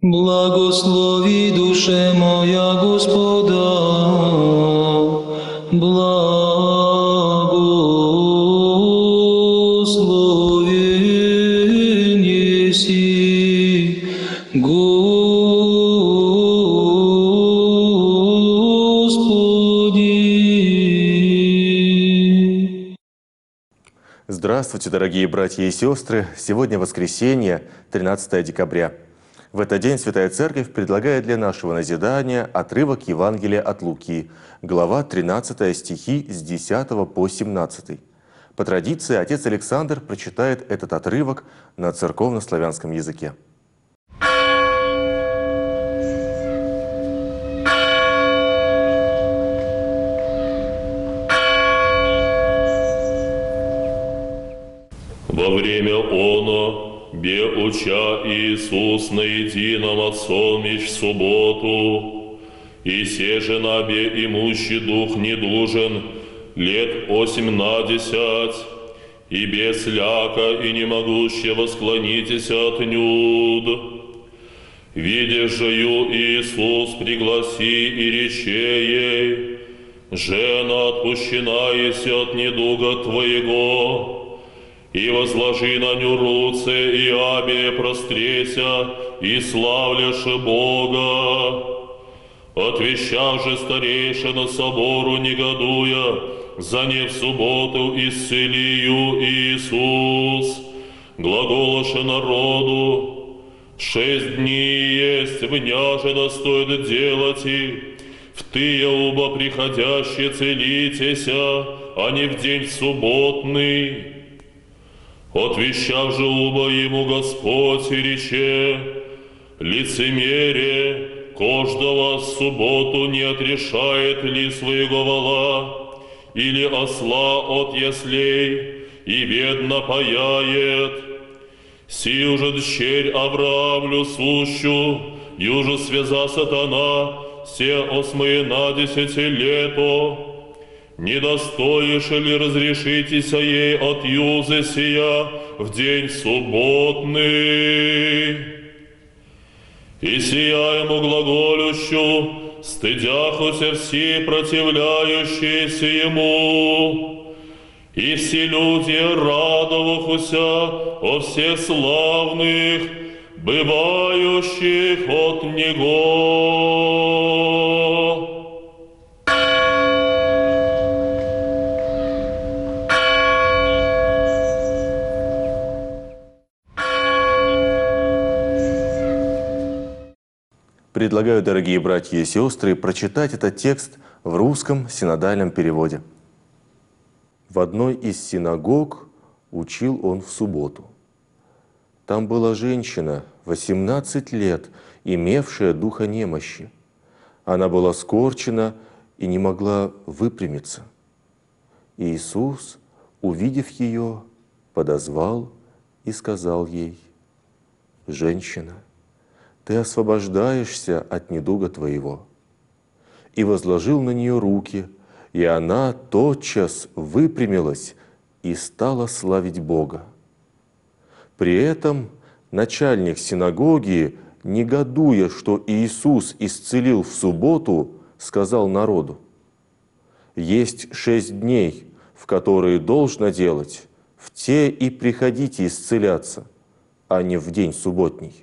Благослови, душе моя, Господа, благословен еси, Господи. Здравствуйте, дорогие братья и сестры! Сегодня воскресенье, 13 декабря. В этот день Святая Церковь предлагает для нашего назидания отрывок Евангелия от Луки, глава 13, стихи с 10 по 17. По традиции, отец Александр прочитает этот отрывок на церковно-славянском языке. Во время оно, бе уча Иисус на едином Отцом меж субботу, и се на бе имущий дух недужен, лет 18, и без ляка и не могущего склонитесь отнюд. Видишь же Иисус пригласи и рече ей: «Жена, отпущена еси от недуга твоего, и возложи на ню руце, и абе простреся, и славляши Бога». Отвещав же старейшина собору, негодуя, за не в субботу исцелию Иисус, глаголоше народу: 6 дней есть, вняже достоит делать и в тыя уба приходящие целитеся, а не в день субботный. Отвещав же уба ему Господь и рече: «Лицемерие, кождого в субботу не отрешает ли своего вола, или осла от яслей, и бедно паяет? Сию же дщерь Авраамлю сущу, юже связа сатана, се 18 лето. Не достоишь ли разрешитеся ей от юзы сия в день субботный?» И сия ему глаголющу, стыдяхуся все противляющиеся ему, и все люди радовахуся о всех славных, бывающих от него. Предлагаю, дорогие братья и сестры, прочитать этот текст в русском синодальном переводе. В одной из синагог учил он в субботу. Там была женщина, 18 лет, имевшая духа немощи. Она была скорчена и не могла выпрямиться. Иисус, увидев ее, подозвал и сказал ей: «Женщина, ты освобождаешься от недуга твоего». И возложил на нее руки, и она тотчас выпрямилась и стала славить Бога. При этом начальник синагоги, негодуя, что Иисус исцелил в субботу, сказал народу: «Есть 6 дней, в которые должно делать, в те и приходите исцеляться, а не в день субботний».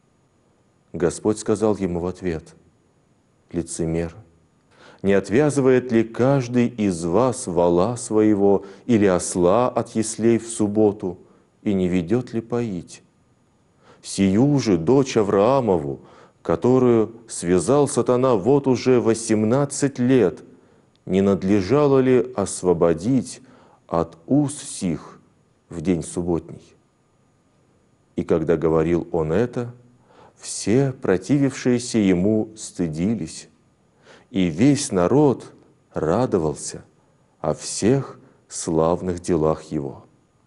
Господь сказал ему в ответ: «Лицемер, не отвязывает ли каждый из вас вола своего или осла от яслей в субботу, и не ведет ли поить? Сию же дочь Авраамову, которую связал сатана вот уже 18 лет, не надлежало ли освободить от уз сих в день субботний?» И когда говорил он это, все противившиеся ему стыдились, и весь народ радовался о всех славных делах его.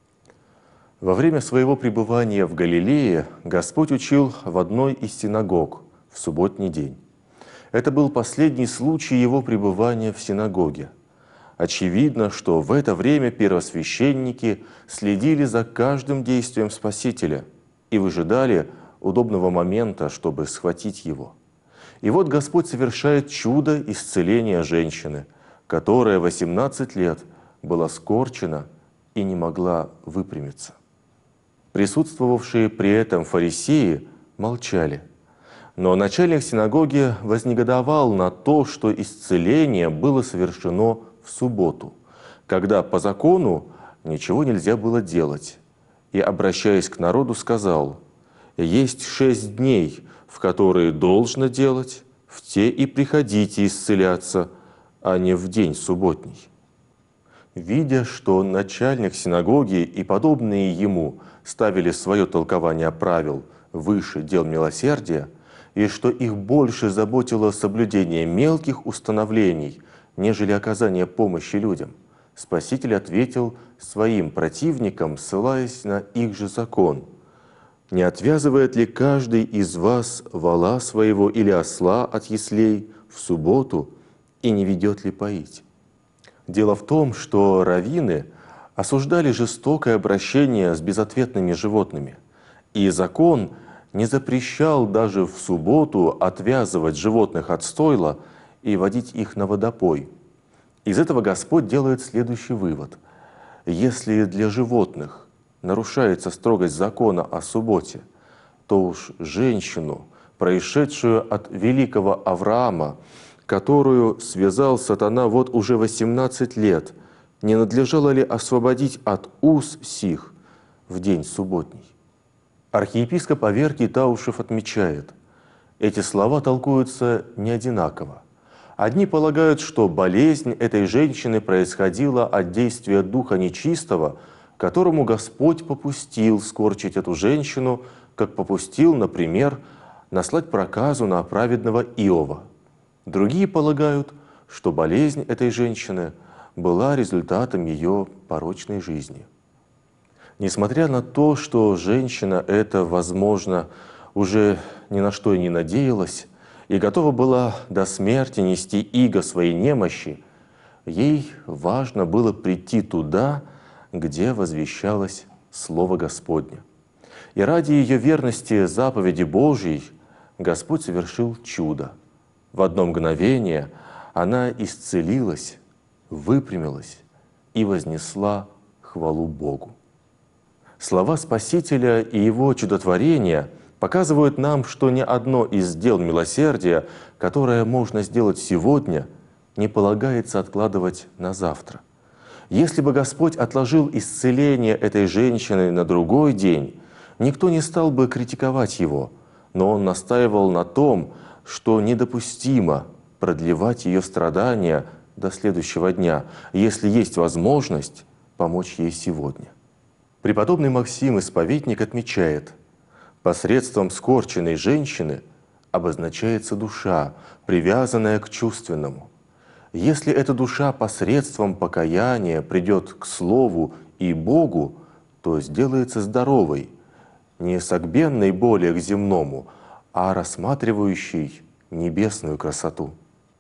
Во время своего пребывания в Галилее Господь учил в одной из синагог в субботний день. Это был последний случай его пребывания в синагоге. Очевидно, что в это время первосвященники следили за каждым действием Спасителя и выжидали, удобного момента, чтобы схватить его. И вот Господь совершает чудо исцеления женщины, которая 18 лет была скорчена и не могла выпрямиться. Присутствовавшие при этом фарисеи молчали. Но начальник синагоги вознегодовал на то, что исцеление было совершено в субботу, когда по закону ничего нельзя было делать. И, обращаясь к народу, сказал: «Есть 6 дней, в которые должно делать, в те и приходите исцеляться, а не в день субботний». Видя, что начальник синагоги и подобные ему ставили свое толкование правил выше дел милосердия, и что их больше заботило соблюдение мелких установлений, нежели оказание помощи людям, Спаситель ответил своим противникам, ссылаясь на их же закон: «Не отвязывает ли каждый из вас вола своего или осла от яслей в субботу и не ведет ли поить?» Дело в том, что раввины осуждали жестокое обращение с безответными животными, и закон не запрещал даже в субботу отвязывать животных от стойла и водить их на водопой. Из этого Господь делает следующий вывод: если для животных нарушается строгость закона о субботе, то уж женщину, происшедшую от великого Авраама, которую связал сатана вот уже 18 лет, не надлежало ли освободить от уз сих в день субботний? Архиепископ Аверкий Таушев отмечает: эти слова толкуются не одинаково. Одни полагают, что болезнь этой женщины происходила от действия духа нечистого, которому Господь попустил скорчить эту женщину, как попустил, например, наслать проказу на праведного Иова. Другие полагают, что болезнь этой женщины была результатом ее порочной жизни. Несмотря на то, что женщина эта, возможно, уже ни на что и не надеялась и готова была до смерти нести иго своей немощи, ей важно было прийти туда, где возвещалось Слово Господне. И ради ее верности заповеди Божьей Господь совершил чудо. В одно мгновение она исцелилась, выпрямилась и вознесла хвалу Богу. Слова Спасителя и Его чудотворения показывают нам, что ни одно из дел милосердия, которое можно сделать сегодня, не полагается откладывать на завтра. Если бы Господь отложил исцеление этой женщины на другой день, никто не стал бы критиковать Его, но Он настаивал на том, что недопустимо продлевать ее страдания до следующего дня, если есть возможность помочь ей сегодня. Преподобный Максим Исповедник отмечает: посредством скорченной женщины обозначается душа, привязанная к чувственному. Если эта душа посредством покаяния придет к Слову и Богу, то сделается здоровой, не согбенной более к земному, а рассматривающей небесную красоту.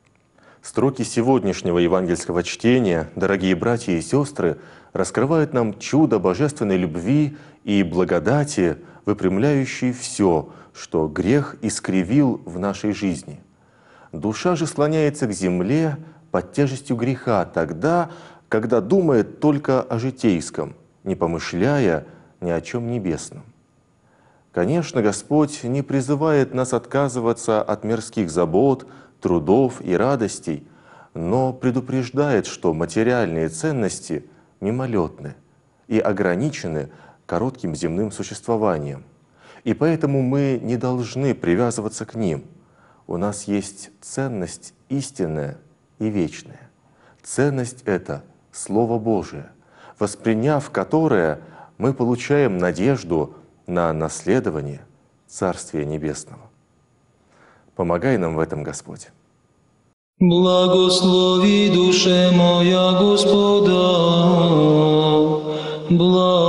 Строки сегодняшнего евангельского чтения, дорогие братья и сестры, раскрывают нам чудо божественной любви и благодати, выпрямляющей все, что грех искривил в нашей жизни. Душа же склоняется к земле под тяжестью греха тогда, когда думает только о житейском, не помышляя ни о чем небесном. Конечно, Господь не призывает нас отказываться от мирских забот, трудов и радостей, но предупреждает, что материальные ценности мимолетны и ограничены коротким земным существованием. И поэтому мы не должны привязываться к ним. У нас есть ценность истинная и вечная. Ценность — это Слово Божие, восприняв которое, мы получаем надежду на наследование Царствия Небесного. Помогай нам в этом, Господь. Благослови душе моя Господа,